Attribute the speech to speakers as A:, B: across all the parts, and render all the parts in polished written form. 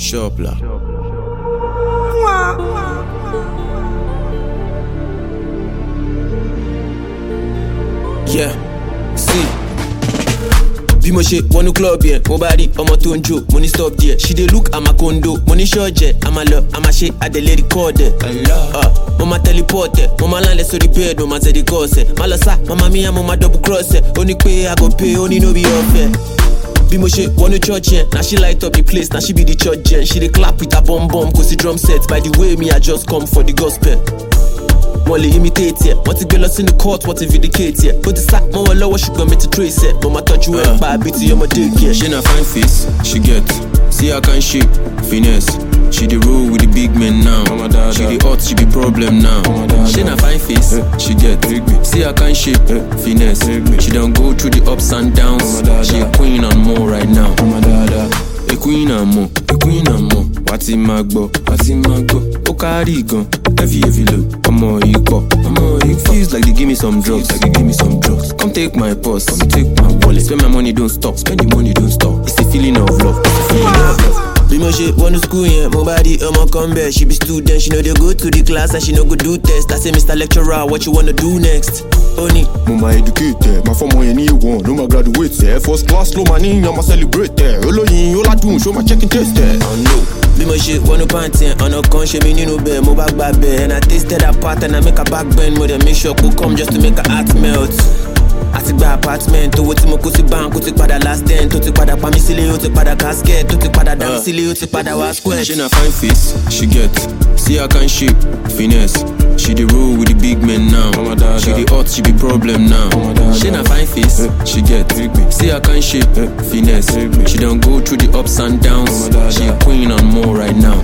A: Shopla. Yeah, see. Bí mo ṣe wọnú club yẹn, mo bá rí ọmọ tó ń jó, mo ní stop there. She dey look at my condo, mo ní ṣọ́ọ̀jẹ̀, a máa lọ, a máa ṣe àdèlè record ẹ̀. Mo máa teleport ẹ̀, mo máa lálẹ́ sórí bed, mo máa tẹ̀lé course ẹ̀. Má lọ sá, mama mi yá, mo máa double cross ẹ̀. Ó ní pé I go pay, ó ní no be ọ̀fẹ́. Bí mo ṣe wọnú church yẹn, na she light up the place, na she be the church gen. She dey clap with her bum bum, kò sí drum set. By the way, me I just come for the gospel. Wọ́n lè imitate ẹ̀, wọ́n ti gbé lọ sínú court, wọ́n ti vindicate ẹ̀. Ó ti sá mọ́ wọn lọ́wọ́ ṣùgbọ́n mi ti trace ẹ̀. Mo máa tọ́jú ẹ̀ pa àbí ti ọmọdé kẹ̀.
B: She na fine face, she get. See her kind shape, finesse. She dey roll with the big men now. She dey hot, she be problem now. She na fine face, she get. See her kind shape, finesse. She don't go through the ups and downs. She a queen and more right now. A queen and more, a queen and more. What's in my go, what's in my go? O carry gun, heavy load. I'm all equal, feels like they give me some drugs, Come take my purse, come take my wallet. Spend my money, don't stop, spend the money, don't stop. It's a feeling of love, it's a feeling of love.
A: Bí mo ṣe wọnú school yẹn, mo bá rí ọmọ kan bẹ̀. She be student, she no dey go to the class and she no go do test. I say Mr. Lecturer, what you wanna do next? Ó ní
C: mo máa educate ẹ, máa fọmọ yẹn ní A1, ló máa graduate ẹ. First class ló máa ní yan máa celebrate ẹ. Olóyin ó ládùn, ṣó máa check in taste ẹ.
A: Bí mo ṣe wọnú pant yẹn, ọ̀nà kan ṣe mí nínú bẹ̀. Mo bá gbà bẹ̀ and I tasted that part and I make her back bend. Mo dey make sure kó come just to make her heart melt. Àti gba apartment, owó tí mo kó sí bank, ó ti padà last ten. Tó ti padà pa mí sílé, ó ti padà casket. Tó ti padà dá mi sílé, ó ti padà wá square.
B: She na fine face, she get. See her kind shape, finesse. She dey roll with the big men now. She dey hot, she be problem now. She na fine face, she get. See her kind shape, finesse. She don't go through the ups and downs. She a queen and more right now.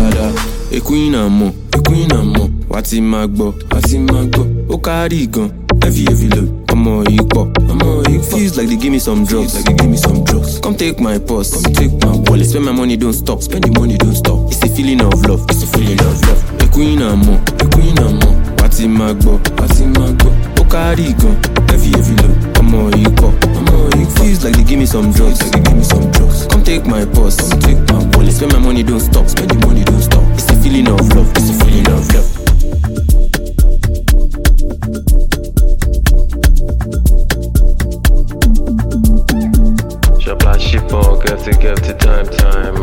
B: A queen and more, a queen and more. What's in my go, what's in my go? O carry gun, heavy load. I'm all equal, feels like they give me some drugs, Come take my purse, come take my wallet. Spend my money, don't stop, spend the money, don't stop. It's a feeling of love, it's a feeling of love. A queen and more, a queen and more. What's in my go, what's in my go? O carry gun, heavy load. I'm all equal, feels like they give me some drugs, Come take my purse, come take my wallet. Spend my money, don't stop, spend the money, don't stop. It's a feeling of love, it's a feeling of love.
D: Shop like ship on, get to time.